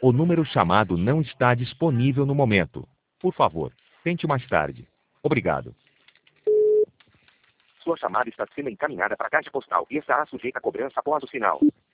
O número chamado não está disponível no momento. Por favor, tente mais tarde. Obrigado. Sua chamada está sendo encaminhada para a caixa postal e estará sujeita a cobrança após o sinal.